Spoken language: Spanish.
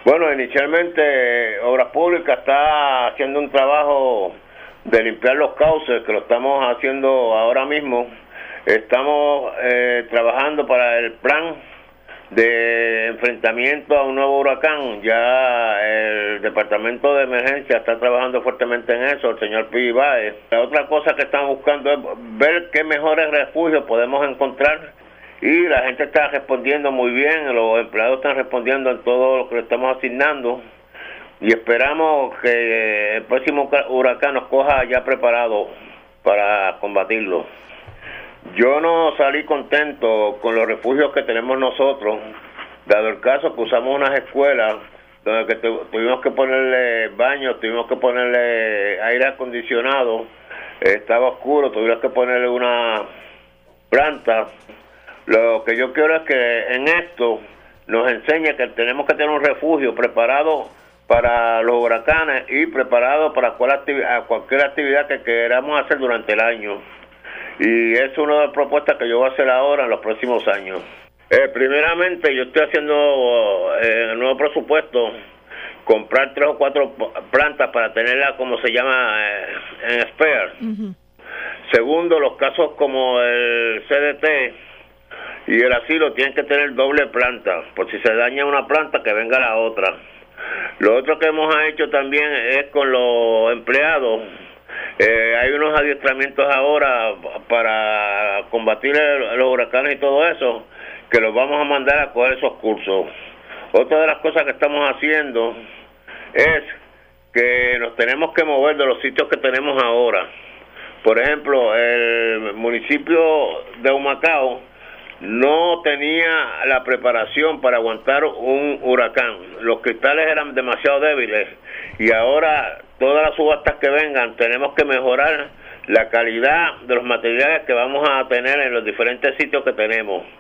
Bueno, inicialmente Obras Públicas está haciendo un trabajo de limpiar los cauces, que lo estamos haciendo ahora mismo. Estamos trabajando para el plan de enfrentamiento a un nuevo huracán. Ya el Departamento de Emergencia está trabajando fuertemente en eso, el señor Pidi Báez. La otra cosa que estamos buscando es ver qué mejores refugios podemos encontrar, y la gente está respondiendo muy bien, los empleados están respondiendo en todo lo que le estamos asignando, y esperamos que el próximo huracán nos coja ya preparado para combatirlo. Yo no salí contento con los refugios que tenemos nosotros, dado el caso que usamos unas escuelas donde tuvimos que ponerle baños, tuvimos que ponerle aire acondicionado, estaba oscuro, tuvimos que ponerle una planta. Lo que yo quiero es que en esto nos enseñe que tenemos que tener un refugio preparado para los huracanes y preparado para cualquier actividad que queramos hacer durante el año. Y es una de las propuestas que yo voy a hacer ahora en los próximos años. Primeramente, yo estoy haciendo en el nuevo presupuesto comprar 3 o 4 plantas para tenerla, como se llama, en spare. Uh-huh. Segundo, los casos como el CDT y el asilo tienen que tener doble planta, por si se daña una planta que venga la otra. Lo otro que hemos hecho también es con los empleados. Hay unos adiestramientos ahora para combatir los huracanes y todo eso, que los vamos a mandar a coger esos cursos. Otra de las cosas que estamos haciendo es que nos tenemos que mover de los sitios que tenemos ahora. Por ejemplo, el municipio de Humacao no tenía la preparación para aguantar un huracán. Los cristales eran demasiado débiles, y ahora todas las subastas que vengan tenemos que mejorar la calidad de los materiales que vamos a tener en los diferentes sitios que tenemos.